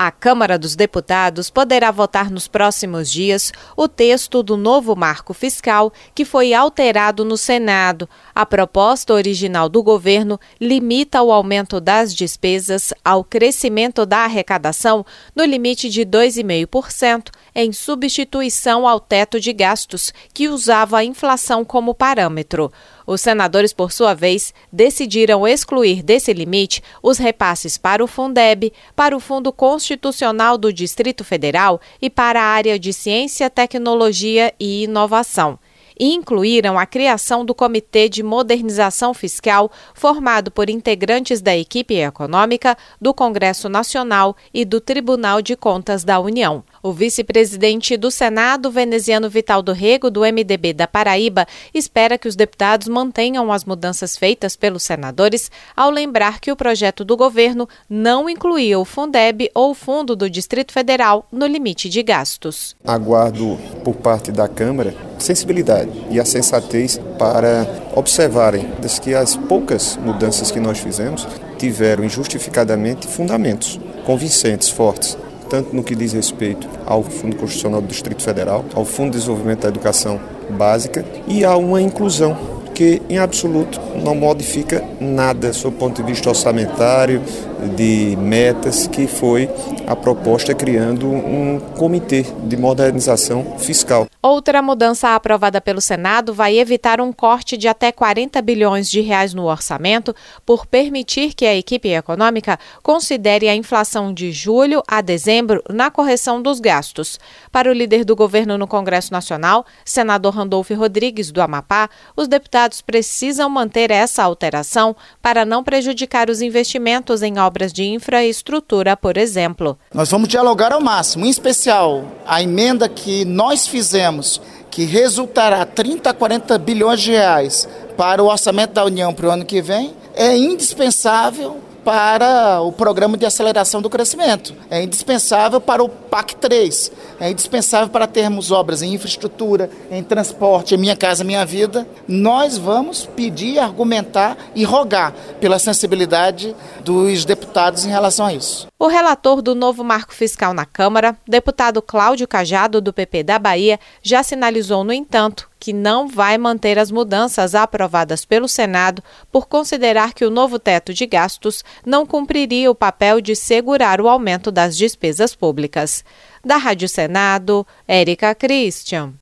A Câmara dos Deputados poderá votar nos próximos dias o texto do novo marco fiscal que foi alterado no Senado. A proposta original do governo limita o aumento das despesas ao crescimento da arrecadação no limite de 2,5%, em substituição ao teto de gastos, que usava a inflação como parâmetro. Os senadores, por sua vez, decidiram excluir desse limite os repasses para o Fundeb, para o Fundo Constitucional do Distrito Federal e para a área de Ciência, Tecnologia e Inovação. E incluíram a criação do Comitê de Modernização Fiscal, formado por integrantes da equipe econômica, do Congresso Nacional e do Tribunal de Contas da União. O vice-presidente do Senado, veneziano Vital do Rego, do MDB da Paraíba, espera que os deputados mantenham as mudanças feitas pelos senadores, ao lembrar que o projeto do governo não incluía o Fundeb ou o Fundo do Distrito Federal no limite de gastos. Aguardo por parte da Câmara sensibilidade e a sensatez para observarem que as poucas mudanças que nós fizemos tiveram injustificadamente fundamentos convincentes, fortes, tanto no que diz respeito ao Fundo Constitucional do Distrito Federal, ao Fundo de Desenvolvimento da Educação Básica e a uma inclusão que, em absoluto, não modifica nada sob o ponto de vista orçamentário, de metas, que foi a proposta criando um comitê de modernização fiscal. Outra mudança aprovada pelo Senado vai evitar um corte de até 40 bilhões de reais no orçamento por permitir que a equipe econômica considere a inflação de julho a dezembro na correção dos gastos. Para o líder do governo no Congresso Nacional, senador Randolfo Rodrigues, do Amapá, os deputados precisam manter essa alteração para não prejudicar os investimentos em obras de infraestrutura, por exemplo. Nós vamos dialogar ao máximo, em especial a emenda que nós fizemos, que resultará 30 a 40 bilhões de reais para o orçamento da União para o ano que vem, é indispensável para o Programa de Aceleração do Crescimento, é indispensável para o PAC 3, é indispensável para termos obras em infraestrutura, em transporte, em Minha Casa Minha Vida. Nós vamos pedir, argumentar e rogar pela sensibilidade dos deputados em relação a isso. O relator do novo marco fiscal na Câmara, deputado Cláudio Cajado, do PP da Bahia, já sinalizou, no entanto, que não vai manter as mudanças aprovadas pelo Senado por considerar que o novo teto de gastos não cumpriria o papel de segurar o aumento das despesas públicas. Da Rádio Senado, Érica Christian.